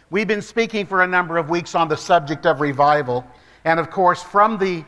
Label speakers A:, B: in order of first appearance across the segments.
A: We've been speaking for a number of weeks on the subject of revival. And of course, from the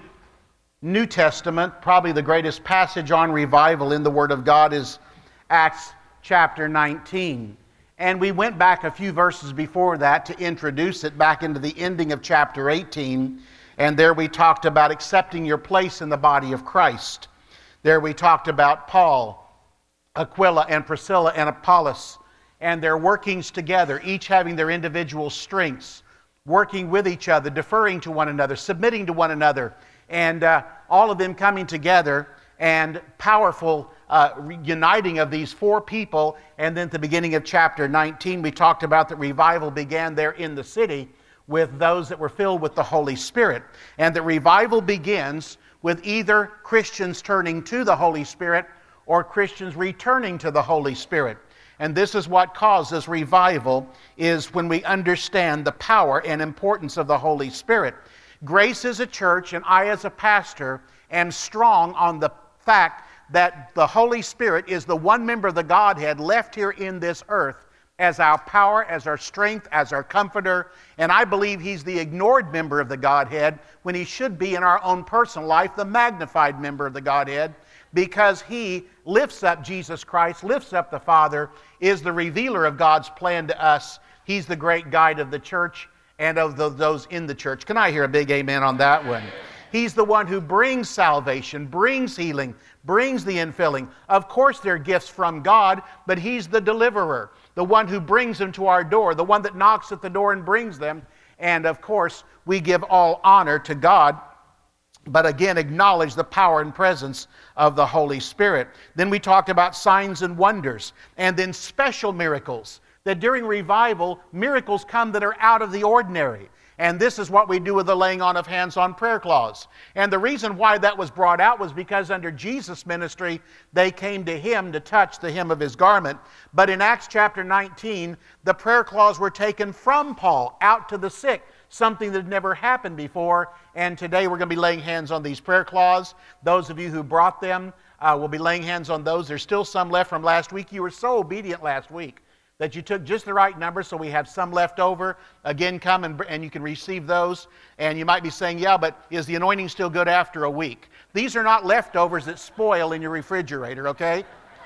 A: New Testament, probably the greatest passage on revival in the Word of God is Acts chapter 19. And we went back a few verses before that to introduce it back into the ending of chapter 18. And there we talked about accepting your place in the body of Christ. There we talked about Paul, Aquila, and Priscilla, and Apollos, and their workings together, each having their individual strengths, working with each other, deferring to one another, submitting to one another, and all of them coming together, and powerful uniting of these four people. And then at the beginning of chapter 19, we talked about that revival began there in the city with those that were filled with the Holy Spirit. And that revival begins with either Christians turning to the Holy Spirit or Christians returning to the Holy Spirit. And this is what causes revival, is when we understand the power and importance of the Holy Spirit. Grace as a church, and I as a pastor, am strong on the fact that the Holy Spirit is the one member of the Godhead left here in this earth as our power, as our strength, as our comforter. And I believe He's the ignored member of the Godhead when He should be in our own personal life the magnified member of the Godhead, because He lifts up Jesus Christ, lifts up the Father, is the revealer of God's plan to us. He's the great guide of the church and of those in the church. Can I hear a big amen on that one? He's the one who brings salvation, brings healing, brings the infilling. Of course, they're gifts from God, but He's the deliverer, the one who brings them to our door, the one that knocks at the door and brings them. And of course, we give all honor to God, but again, acknowledge the power and presence of the Holy Spirit. Then we talked about signs and wonders, and then special miracles. That during revival, miracles come that are out of the ordinary. And this is what we do with the laying on of hands on prayer clause. And the reason why that was brought out was because under Jesus' ministry, they came to Him to touch the hem of His garment. But in Acts chapter 19, the prayer clause were taken from Paul out to the sick, something that had never happened before. And today we're going to be laying hands on these prayer clause. Those of you who brought them will be laying hands on those. There's still some left from last week. You were so obedient last week that you took just the right number, so we have some left over. Again, come and you can receive those. And you might be saying, yeah, but is the anointing still good after a week? These are not leftovers that spoil in your refrigerator, okay?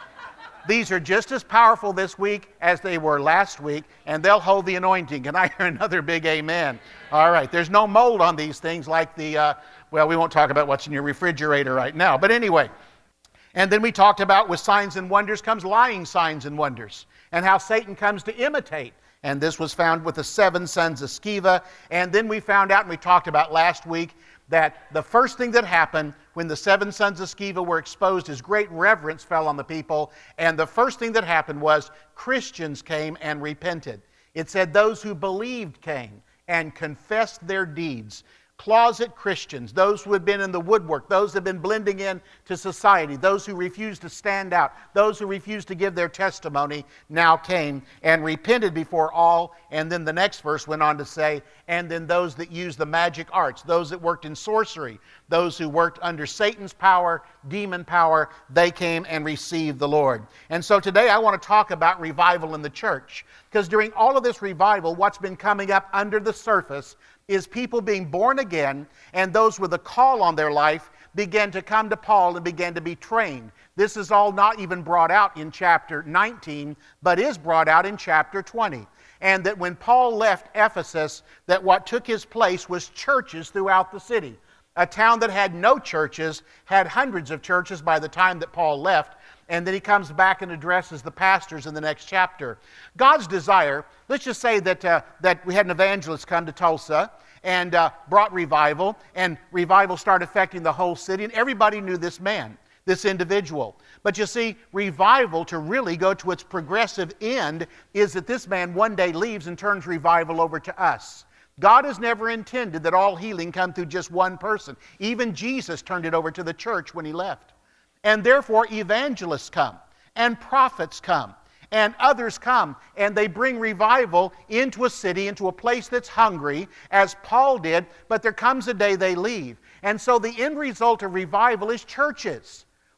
A: These are just as powerful this week as they were last week, and they'll hold the anointing. Can I hear another big amen? All right, there's no mold on these things like the, well, we won't talk about what's in your refrigerator right now. But anyway, and then we talked about with signs and wonders comes lying signs and wonders, and how Satan comes to imitate. And this was found with the 7 sons of Sceva. And then we found out, and we talked about last week, that the first thing that happened when the 7 sons of Sceva were exposed is great reverence fell on the people. And the first thing that happened was Christians came and repented. It said those who believed came and confessed their deeds. Closet Christians, those who had been in the woodwork, those who had been blending in to society, those who refused to stand out, those who refused to give their testimony, now came and repented before all. And then the next verse went on to say, and then those that used the magic arts, those that worked in sorcery, those who worked under Satan's power, demon power, they came and received the Lord. And so today I want to talk about revival in the church, because during all of this revival, what's been coming up under the surface is people being born again, and those with a call on their life began to come to Paul and began to be trained. This is all not even brought out in chapter 19, but is brought out in chapter 20. And that when Paul left Ephesus, that what took his place was churches throughout the city. A town that had no churches had hundreds of churches by the time that Paul left. And then he comes back and addresses the pastors in the next chapter. God's desire, let's just say that we had an evangelist come to Tulsa and brought revival, and revival started affecting the whole city, and everybody knew this man, this individual. But you see, revival, to really go to its progressive end, is that this man one day leaves and turns revival over to us. God has never intended that all healing come through just one person. Even Jesus turned it over to the church when He left. And therefore, evangelists come, and prophets come, and others come, and they bring revival into a city, into a place that's hungry, as Paul did, but there comes a day they leave. And so the end result of revival is churches.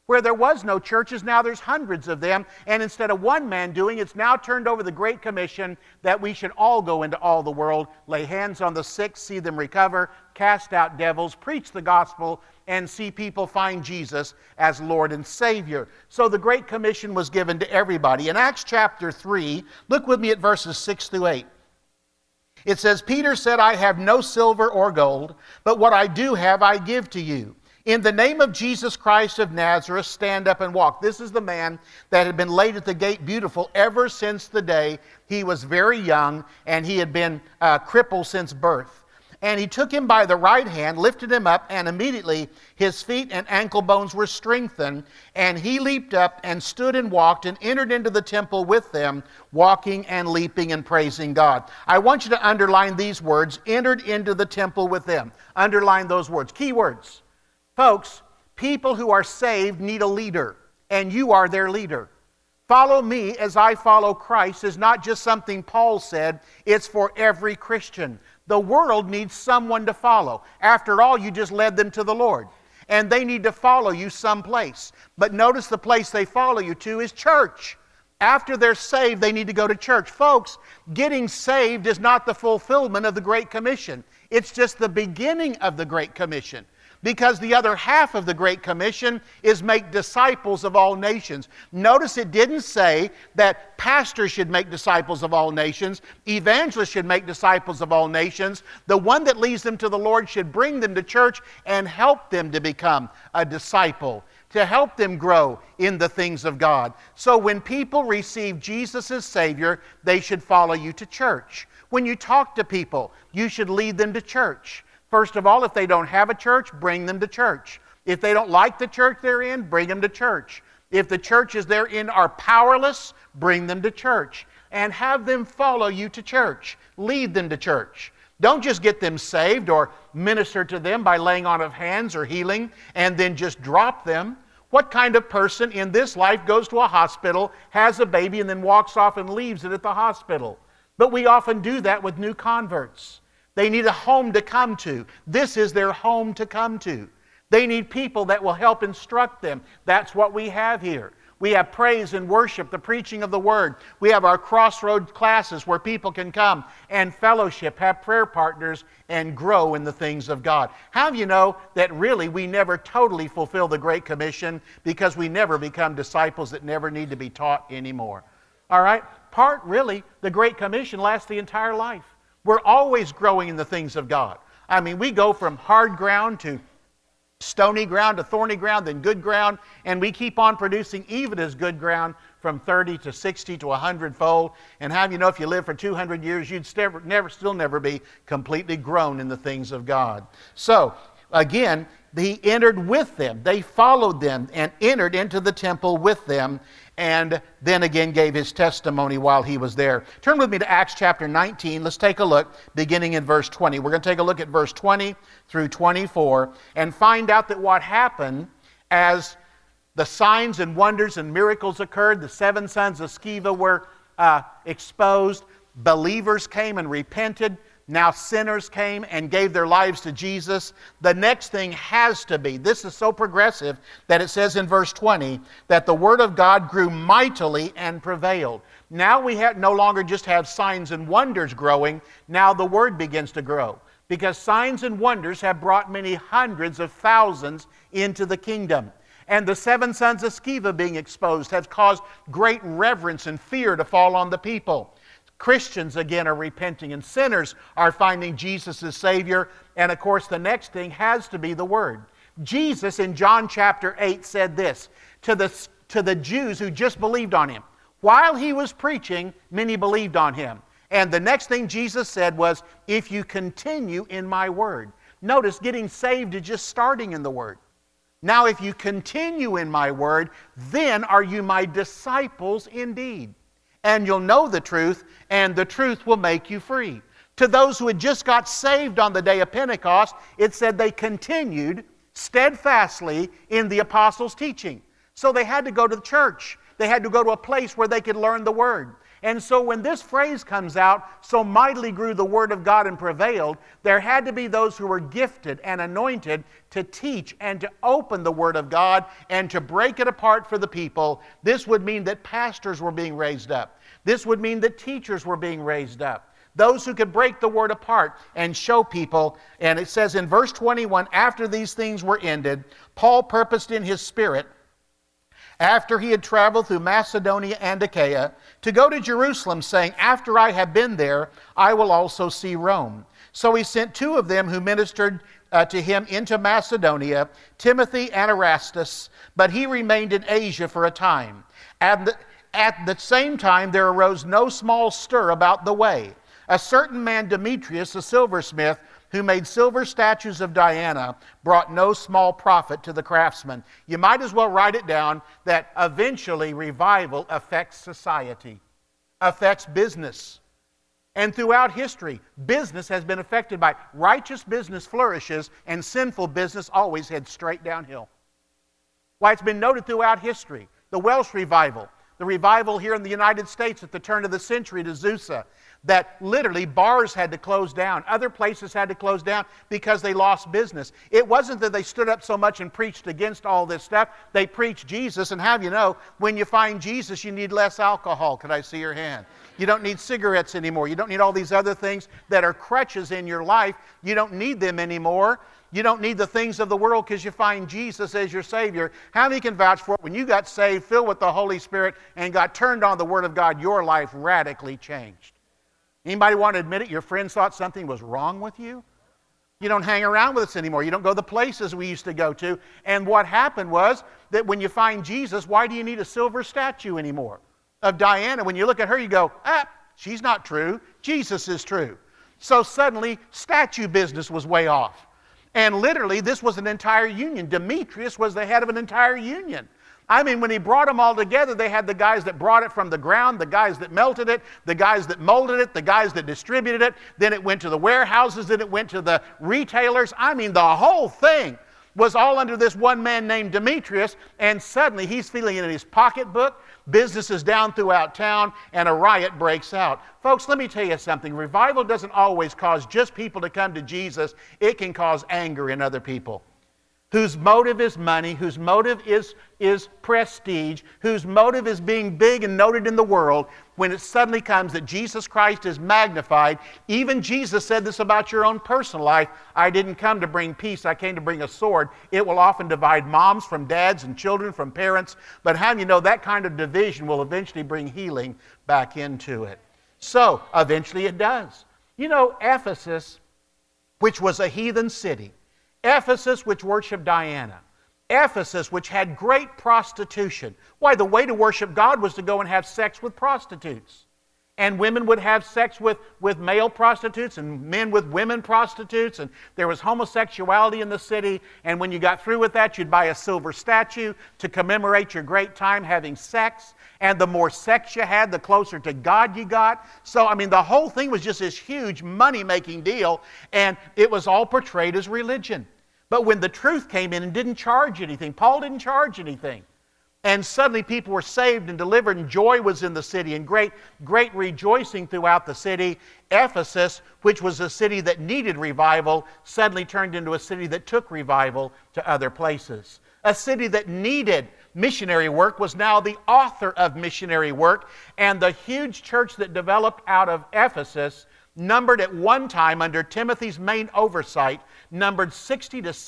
A: Where there was no churches, now there's hundreds of them. And instead of one man doing, it's now turned over the Great Commission that we should all go into all the world, lay hands on the sick, see them recover, cast out devils, preach the gospel, and see people find Jesus as Lord and Savior. So the Great Commission was given to everybody. In Acts chapter 3, look with me at verses 6 through 8. It says, Peter said, I have no silver or gold, but what I do have I give to you. In the name of Jesus Christ of Nazareth, stand up and walk. This is the man that had been laid at the gate beautiful ever since the day he was very young, and he had been crippled since birth. And he took him by the right hand, lifted him up, and immediately his feet and ankle bones were strengthened. And he leaped up and stood and walked and entered into the temple with them, walking and leaping and praising God. I want you to underline these words, entered into the temple with them. Underline those words, key words. Folks, people who are saved need a leader, and you are their leader. Follow me as I follow Christ is not just something Paul said, it's for every Christian. The world needs someone to follow. After all, you just led them to the Lord, and they need to follow you someplace. But notice the place they follow you to is church. After they're saved, they need to go to church. Folks, getting saved is not the fulfillment of the Great Commission. It's just the beginning of the Great Commission. Because the other half of the Great Commission is make disciples of all nations. Notice it didn't say that pastors should make disciples of all nations, evangelists should make disciples of all nations. The one that leads them to the Lord should bring them to church and help them to become a disciple, to help them grow in the things of God. So when people receive Jesus as Savior, they should follow you to church. When you talk to people, you should lead them to church. First of all, if they don't have a church, bring them to church. If they don't like the church they're in, bring them to church. If the churches they're in are powerless, bring them to church. And have them follow you to church. Lead them to church. Don't just get them saved or minister to them by laying on of hands or healing and then just drop them. What kind of person in this life goes to a hospital, has a baby, and then walks off and leaves it at the hospital? But we often do that with new converts. They need a home to come to. This is their home to come to. They need people that will help instruct them. That's what we have here. We have praise and worship, the preaching of the Word. We have our Crossroads classes where people can come and fellowship, have prayer partners, and grow in the things of God. How do you know that really we never totally fulfill the Great Commission because we never become disciples that never need to be taught anymore? All right? Really, the Great Commission lasts the entire life. We're always growing in the things of God. I mean, we go from hard ground to stony ground to thorny ground, then good ground, and we keep on producing even as good ground from 30 to 60 to 100-fold. And how do you know if you live for 200 years, you'd still never be completely grown in the things of God? So, again, he entered with them. They followed them and entered into the temple with them, and then again gave his testimony while he was there. Turn with me to Acts chapter 19. Let's take a look, beginning in verse 20. We're going to take a look at verse 20 through 24 and find out that what happened as the signs and wonders and miracles occurred, the 7 sons of Sceva were exposed, believers came and repented, now sinners came and gave their lives to Jesus. The next thing has to be, this is so progressive that it says in verse 20 that the Word of God grew mightily and prevailed. Now we no longer just have signs and wonders growing, now the Word begins to grow. Because signs and wonders have brought many hundreds of thousands into the kingdom. And the 7 sons of Sceva being exposed has caused great reverence and fear to fall on the people. Christians, again, are repenting, and sinners are finding Jesus as Savior. And, of course, the next thing has to be the Word. Jesus, in John chapter 8, said this to the Jews who just believed on Him. While He was preaching, many believed on Him. And the next thing Jesus said was, if you continue in my Word. Notice, getting saved is just starting in the Word. Now, if you continue in my Word, then are you my disciples indeed. And you'll know the truth, and the truth will make you free. To those who had just got saved on the day of Pentecost, it said they continued steadfastly in the apostles' teaching. So they had to go to the church. They had to go to a place where they could learn the Word. And so when this phrase comes out, so mightily grew the word of God and prevailed, there had to be those who were gifted and anointed to teach and to open the word of God and to break it apart for the people. This would mean that pastors were being raised up. This would mean that teachers were being raised up. Those who could break the word apart and show people. And it says in verse 21, after these things were ended, Paul purposed in his spirit, after he had traveled through Macedonia and Achaia, to go to Jerusalem, saying, after I have been there, I will also see Rome. So he sent two of them who ministered to him into Macedonia, Timothy and Erastus, but he remained in Asia for a time. And at the same time there arose no small stir about the way. A certain man, Demetrius, a silversmith, who made silver statues of Diana, brought no small profit to the craftsmen. You might as well write it down that eventually revival affects society, affects business. And throughout history, business has been affected by righteous business flourishes and sinful business always heads straight downhill. Why, it's been noted throughout history. The Welsh revival, the revival here in the United States at the turn of the century to Azusa, that literally bars had to close down. Other places had to close down because they lost business. It wasn't that they stood up so much and preached against all this stuff. They preached Jesus, and have you know, when you find Jesus, you need less alcohol. Could I see your hand? You don't need cigarettes anymore. You don't need all these other things that are crutches in your life. You don't need them anymore. You don't need the things of the world because you find Jesus as your Savior. How many can vouch for it? When you got saved, filled with the Holy Spirit, and got turned on the Word of God, your life radically changed. Anybody want to admit it? Your friends thought something was wrong with you? You don't hang around with us anymore. You don't go the places we used to go to. And what happened was that when you find Jesus, why do you need a silver statue anymore of Diana? When you look at her, you go, she's not true. Jesus is true. So suddenly, statue business was way off. And literally, this was an entire union. Demetrius was the head of an entire union. I mean, when he brought them all together, they had the guys that brought it from the ground, the guys that melted it, the guys that molded it, the guys that distributed it. Then it went to the warehouses, then it went to the retailers. I mean, the whole thing was all under this one man named Demetrius, and suddenly he's feeling it in his pocketbook. Business is down throughout town, and a riot breaks out. Folks, let me tell you something. Revival doesn't always cause just people to come to Jesus. It can cause anger in other people whose motive is money, whose motive is prestige, whose motive is being big and noted in the world. When it suddenly comes that Jesus Christ is magnified, even Jesus said this about your own personal life, I didn't come to bring peace, I came to bring a sword. It will often divide moms from dads and children from parents, but how do you know that kind of division will eventually bring healing back into it? So, eventually it does. You know, Ephesus, which was a heathen city, Ephesus, which worshiped Diana. Ephesus, which had great prostitution. Why, the way to worship God was to go and have sex with prostitutes. And women would have sex with male prostitutes and men with women prostitutes. And there was homosexuality in the city. And when you got through with that, you'd buy a silver statue to commemorate your great time having sex. And the more sex you had, the closer to God you got. So, I mean, the whole thing was just this huge money-making deal. And it was all portrayed as religion. But when the truth came in and didn't charge anything, Paul didn't charge anything. And suddenly people were saved and delivered, and joy was in the city, and great rejoicing throughout the city. Ephesus, which was a city that needed revival, suddenly turned into a city that took revival to other places. A city that needed missionary work was now the author of missionary work, and the huge church that developed out of Ephesus numbered at one time, under Timothy's main oversight, numbered 60 to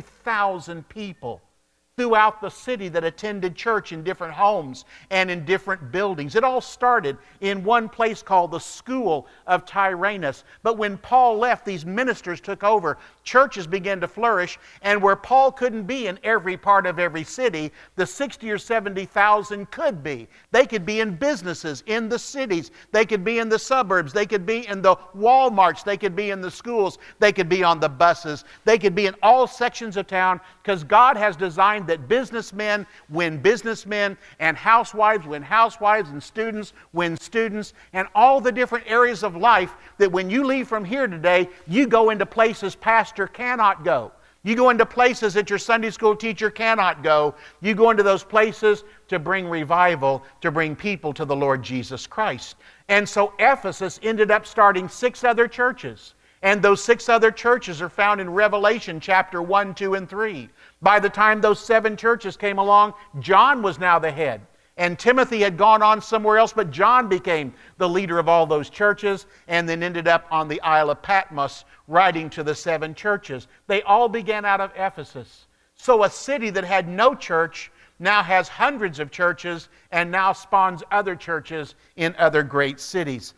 A: 70,000 people throughout the city that attended church in different homes and in different buildings. It all started in one place called the School of Tyrannus. But when Paul left, these ministers took over. Churches began to flourish, and where Paul couldn't be in every part of every city, the 60 or 70,000 could be. They could be in businesses in the cities. They could be in the suburbs. They could be in the Walmarts. They could be in the schools. They could be on the buses. They could be in all sections of town, because God has designed that businessmen win businessmen, and housewives win housewives, and students win students, and all the different areas of life that when you leave from here today, you go into places pastor cannot go. You go into places that your Sunday school teacher cannot go. You go into those places to bring revival, to bring people to the Lord Jesus Christ. And so Ephesus ended up starting 6 other churches. And those 6 other churches are found in Revelation chapter 1, 2, and 3. By the time those 7 churches came along, John was now the head. And Timothy had gone on somewhere else, but John became the leader of all those churches and then ended up on the Isle of Patmos writing to the 7 churches. They all began out of Ephesus. So a city that had no church now has hundreds of churches and now spawns other churches in other great cities.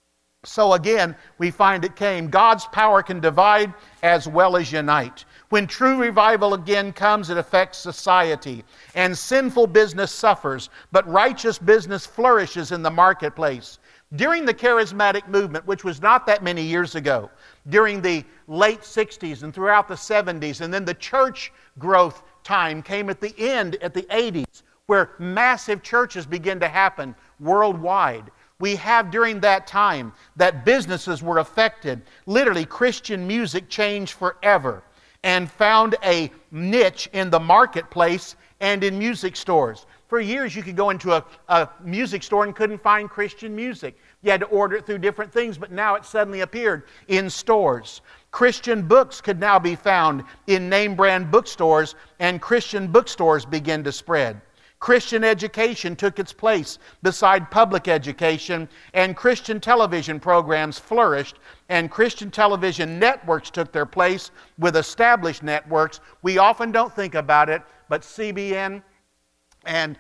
A: So again, we find it came. God's power can divide as well as unite. When true revival again comes, it affects society. And sinful business suffers, but righteous business flourishes in the marketplace. During the charismatic movement, which was not that many years ago, during the late 60s and throughout the 70s, and then the church growth time came at the end, at the 80s, where massive churches began to happen worldwide. We have during that time that businesses were affected. Literally, Christian music changed forever and found a niche in the marketplace and in music stores. For years, you could go into a music store and couldn't find Christian music. You had to order it through different things, but now it suddenly appeared in stores. Christian books could now be found in name brand bookstores, and Christian bookstores began to spread. Christian education took its place beside public education, and Christian television programs flourished, and Christian television networks took their place with established networks. We often don't think about it, but CBN and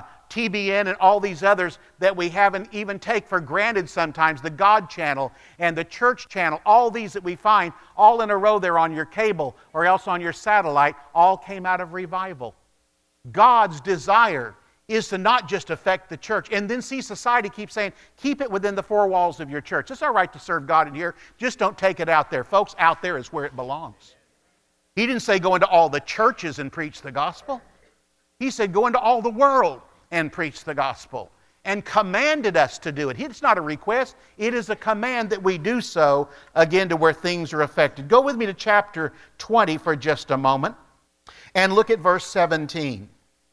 A: TBN and all these others that we haven't even take for granted sometimes, the God Channel and the Church Channel, all these that we find all in a row there on your cable or else on your satellite, all came out of revival. God's desire is to not just affect the church. And then see society keep saying, keep it within the 4 walls of your church. It's all right to serve God in here. Just don't take it out there. Folks, out there is where it belongs. He didn't say go into all the churches and preach the gospel. He said go into all the world and preach the gospel. And commanded us to do it. It's not a request. It is a command that we do so, again, to where things are affected. Go with me to chapter 20 for just a moment. And look at verse 17.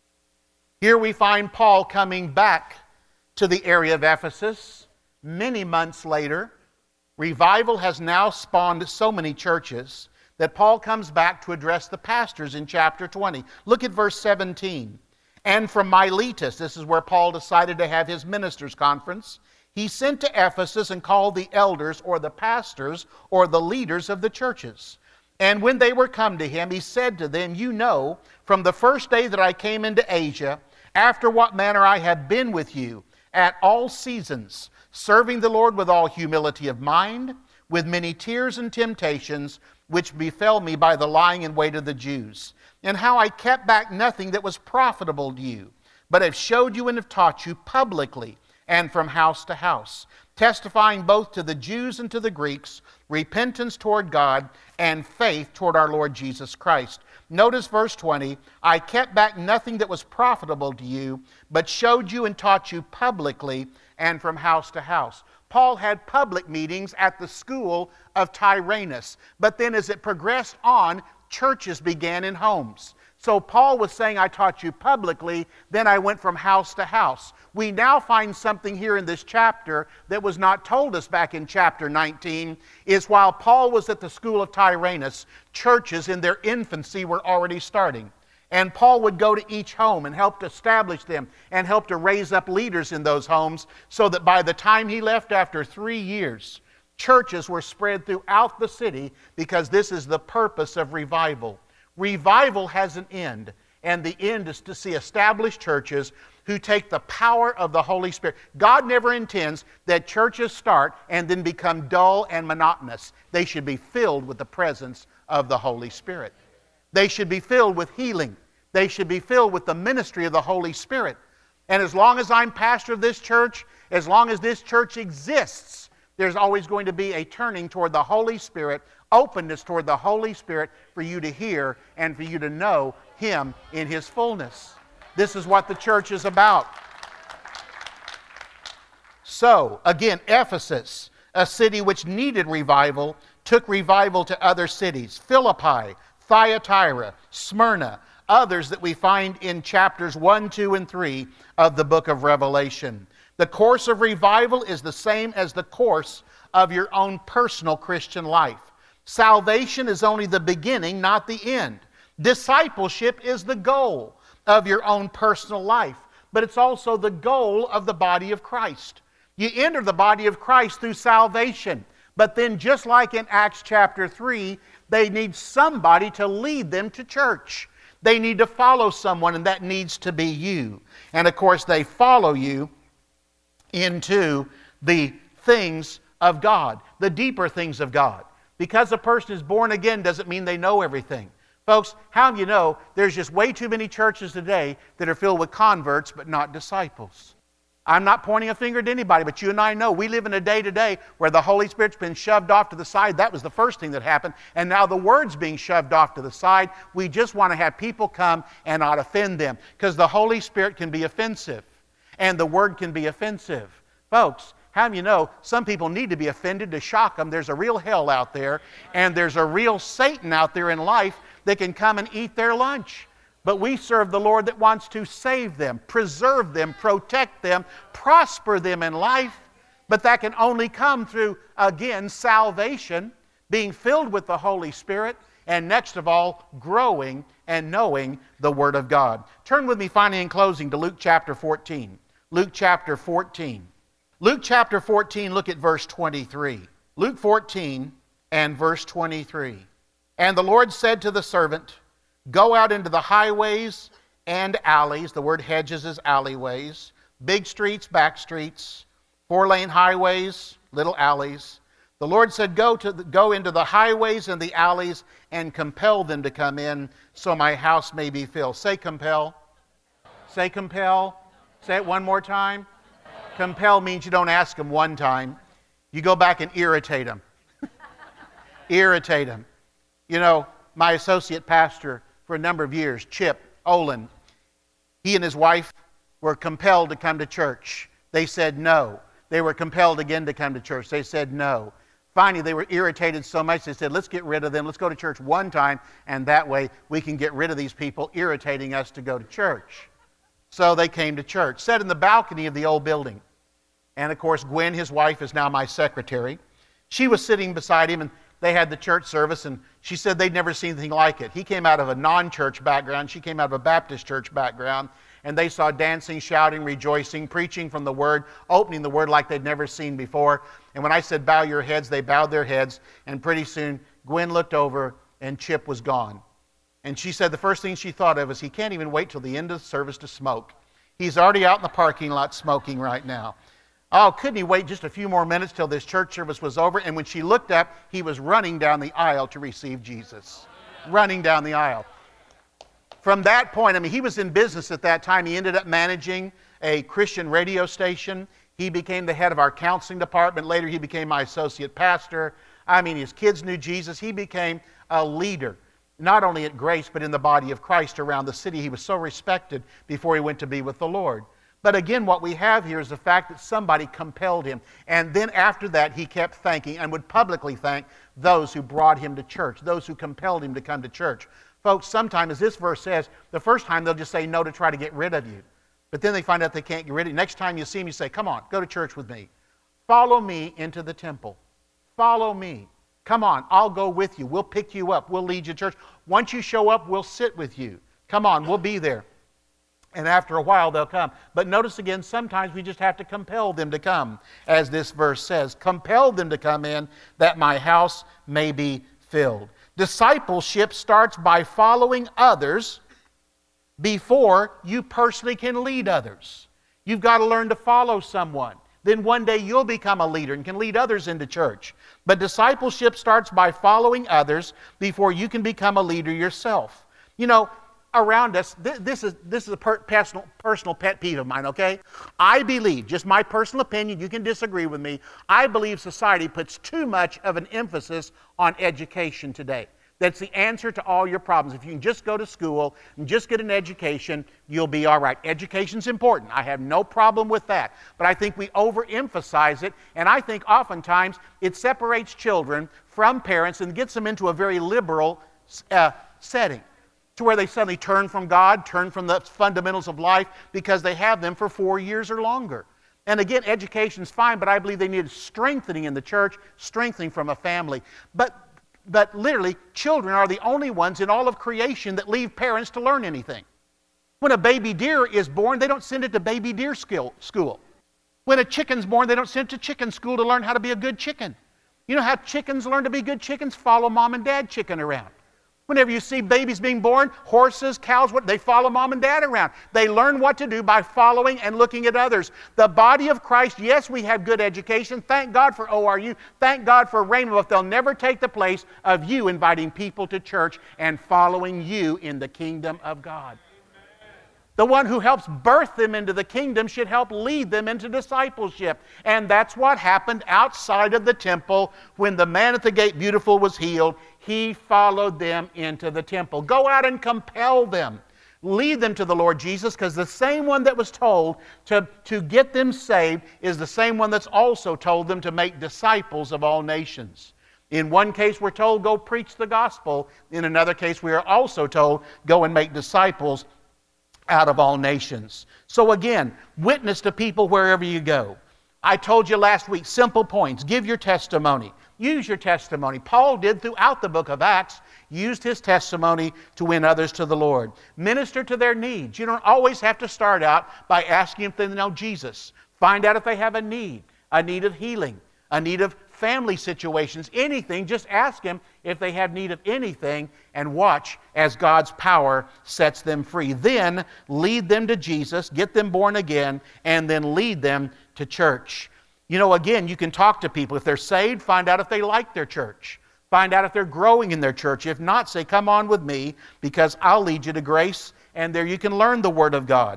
A: Here we find Paul coming back to the area of Ephesus. Many months later, revival has now spawned so many churches that Paul comes back to address the pastors in chapter 20. Look at verse 17. And from Miletus, this is where Paul decided to have his ministers' conference, he sent to Ephesus and called the elders or the pastors or the leaders of the churches. And when they were come to him, he said to them, you know, from the first day that I came into Asia, after what manner I have been with you at all seasons, serving the Lord with all humility of mind, with many tears and temptations, which befell me by the lying in wait of the Jews, and how I kept back nothing that was profitable to you, but have showed you and have taught you publicly and from house to house, testifying both to the Jews and to the Greeks, repentance toward God and faith toward our Lord Jesus Christ. Notice verse 20, I kept back nothing that was profitable to you, but showed you and taught you publicly and from house to house. Paul had public meetings at the school of Tyrannus, but then as it progressed on, churches began in homes. So Paul was saying, I taught you publicly, then I went from house to house. We now find something here in this chapter that was not told us back in chapter 19, is while Paul was at the school of Tyrannus, churches in their infancy were already starting. And Paul would go to each home and help to establish them and help to raise up leaders in those homes so that by the time he left after 3 years, churches were spread throughout the city because this is the purpose of revival. Revival has an end, and the end is to see established churches who take the power of the Holy Spirit. God never intends that churches start and then become dull and monotonous. They should be filled with the presence of the Holy Spirit. They should be filled with healing. They should be filled with the ministry of the Holy Spirit. And as long as I'm pastor of this church, as long as this church exists, there's always going to be a turning toward the Holy Spirit, openness toward the Holy Spirit for you to hear and for you to know Him in His fullness. This is what the church is about. So, again, Ephesus, a city which needed revival, took revival to other cities. Philippi, Thyatira, Smyrna, others that we find in chapters 1, 2, and 3 of the book of Revelation. The course of revival is the same as the course of your own personal Christian life. Salvation is only the beginning, not the end. Discipleship is the goal of your own personal life, but it's also the goal of the body of Christ. You enter the body of Christ through salvation, but then just like in Acts chapter 3, they need somebody to lead them to church. They need to follow someone, and that needs to be you. And of course, they follow you into the things of God, the deeper things of God. Because a person is born again doesn't mean they know everything. Folks, how do you know there's just way too many churches today that are filled with converts but not disciples? I'm not pointing a finger at anybody, but you and I know we live in a day today where the Holy Spirit's been shoved off to the side. That was the first thing that happened. And now the Word's being shoved off to the side. We just want to have people come and not offend them, because the Holy Spirit can be offensive and the Word can be offensive. Folks, how do you know some people need to be offended to shock them? There's a real hell out there, and there's a real Satan out there in life that can come and eat their lunch. But we serve the Lord that wants to save them, preserve them, protect them, prosper them in life. But that can only come through, again, salvation, being filled with the Holy Spirit, and next of all, growing and knowing the Word of God. Turn with me finally in closing to Luke chapter 14. Luke chapter 14. Luke chapter 14, look at verse 23. Luke 14 and verse 23. And the Lord said to the servant, go out into the highways and alleys. The word hedges is alleyways. Big streets, back streets. 4-lane highways, little alleys. The Lord said, go into the highways and the alleys and compel them to come in so my house may be filled. Say compel. Say compel. Say it one more time. Compel means you don't ask them one time. You go back and irritate them. Irritate them. You know, my associate pastor for a number of years, Chip Olin, he and his wife were compelled to come to church. They said no. They were compelled again to come to church. They said no. Finally, they were irritated so much, they said, let's get rid of them. Let's go to church one time, and that way we can get rid of these people irritating us to go to church. So they came to church, sat in the balcony of the old building. And of course, Gwen, his wife, is now my secretary. She was sitting beside him, and they had the church service, and she said they'd never seen anything like it. He came out of a non-church background. She came out of a Baptist church background. And they saw dancing, shouting, rejoicing, preaching from the Word, opening the Word like they'd never seen before. And when I said, bow your heads, they bowed their heads. And pretty soon, Gwen looked over, and Chip was gone. And she said the first thing she thought of was, he can't even wait till the end of the service to smoke. He's already out in the parking lot smoking right now. Oh, couldn't he wait just a few more minutes till this church service was over? And when she looked up, he was running down the aisle to receive Jesus. Running down the aisle. From that point, I mean, he was in business at that time. He ended up managing a Christian radio station. He became the head of our counseling department. Later, he became my associate pastor. I mean, his kids knew Jesus. He became a leader, not only at Grace, but in the body of Christ around the city. He was so respected before he went to be with the Lord. But again, what we have here is the fact that somebody compelled him. And then after that, he kept thanking and would publicly thank those who brought him to church, those who compelled him to come to church. Folks, sometimes, as this verse says, the first time they'll just say no to try to get rid of you. But then they find out they can't get rid of you. Next time you see them, you say, come on, go to church with me. Follow me into the temple. Follow me. Come on, I'll go with you. We'll pick you up. We'll lead you to church. Once you show up, we'll sit with you. Come on, we'll be there. And after a while, they'll come. But notice again, sometimes we just have to compel them to come, as this verse says. Compel them to come in, that my house may be filled. Discipleship starts by following others before you personally can lead others. You've got to learn to follow someone. Then one day you'll become a leader and can lead others into church. But discipleship starts by following others before you can become a leader yourself. You know, around us, this is a personal pet peeve of mine, okay? I believe, just my personal opinion, you can disagree with me, I believe society puts too much of an emphasis on education today. That's the answer to all your problems. If you can just go to school and just get an education, you'll be all right. Education's important. I have no problem with that. But I think we overemphasize it, and I think oftentimes it separates children from parents and gets them into a very liberal setting to where they suddenly turn from God, turn from the fundamentals of life because they have them for 4 years or longer. And again, education's fine, but I believe they need strengthening in the church, strengthening from a family. But literally, children are the only ones in all of creation that leave parents to learn anything. When a baby deer is born, they don't send it to baby deer school. When a chicken's born, they don't send it to chicken school to learn how to be a good chicken. You know how chickens learn to be good chickens? Follow mom and dad chicken around. Whenever you see babies being born, horses, cows, they follow mom and dad around. They learn what to do by following and looking at others. The body of Christ, yes, we have good education. Thank God for ORU. Thank God for Rainbow, but they'll never take the place of you inviting people to church and following you in the kingdom of God. The one who helps birth them into the kingdom should help lead them into discipleship. And that's what happened outside of the temple when the man at the gate beautiful was healed. He followed them into the temple. Go out and compel them. Lead them to the Lord Jesus, because the same one that was told to get them saved is the same one that's also told them to make disciples of all nations. In one case, we're told, go preach the gospel. In another case, we are also told, go and make disciples out of all nations. So again, witness to people wherever you go. I told you last week, simple points. Give your testimony. Use your testimony. Paul did throughout the book of Acts, used his testimony to win others to the Lord. Minister to their needs. You don't always have to start out by asking if they know Jesus. Find out if they have a need of healing, a need of family situations, anything. Just ask them if they have need of anything and watch as God's power sets them free. Then lead them to Jesus, get them born again, and then lead them to church. You know, again, you can talk to people. If they're saved, find out if they like their church. Find out if they're growing in their church. If not, say, come on with me, because I'll lead you to grace, and there you can learn the Word of God.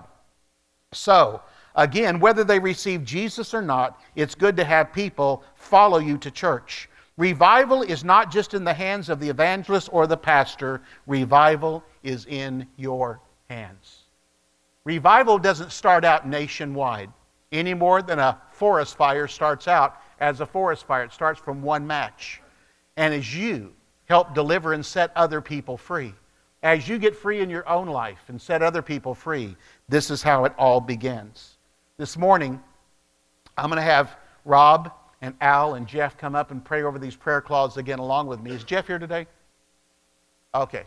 A: So, again, whether they receive Jesus or not, it's good to have people follow you to church. Revival is not just in the hands of the evangelist or the pastor. Revival is in your hands. Revival doesn't start out nationwide any more than a forest fire starts out as a forest fire. It starts from one match. And as you help deliver and set other people free, as you get free in your own life and set other people free, this is how it all begins. This morning, I'm going to have Rob and Al and Jeff come up and pray over these prayer clauses again along with me. Is Jeff here today? Okay.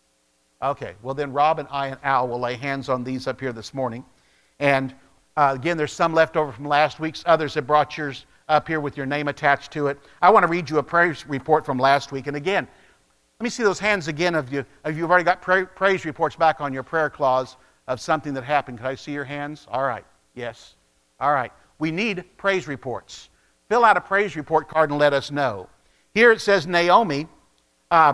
A: Well, then Rob and I and Al will lay hands on these up here this morning. And again, there's some left over from last week's. Others have brought yours up here with your name attached to it. I want to read you a praise report from last week. And again, let me see those hands again of you. If you've already got praise reports back on your prayer clause of something that happened. Can I see your hands? All right. Yes. All right. We need praise reports. Fill out a praise report card and let us know. Here it says Naomi, a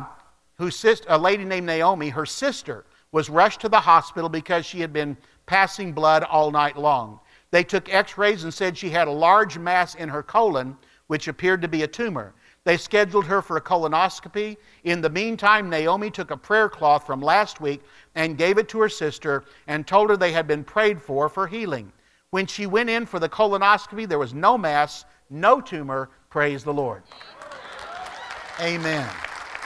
A: lady named Naomi, her sister was rushed to the hospital because she had been passing blood all night long. They took x-rays and said she had a large mass in her colon, which appeared to be a tumor. They scheduled her for a colonoscopy. In the meantime, Naomi took a prayer cloth from last week and gave it to her sister and told her they had been prayed for healing. When she went in for the colonoscopy, there was no mass, no tumor. Praise the Lord. Amen.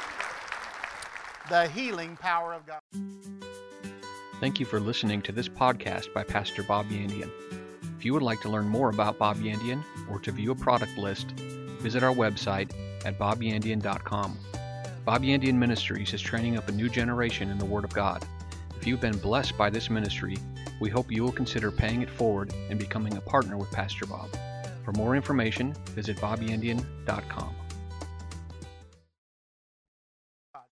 A: The healing power of God.
B: Thank you for listening to this podcast by Pastor Bob Yandian. If you would like to learn more about Bob Yandian or to view a product list, visit our website at bobyandian.com. Bob Yandian Ministries is training up a new generation in the Word of God. If you've been blessed by this ministry, we hope you will consider paying it forward and becoming a partner with Pastor Bob. For more information, visit bobyandian.com.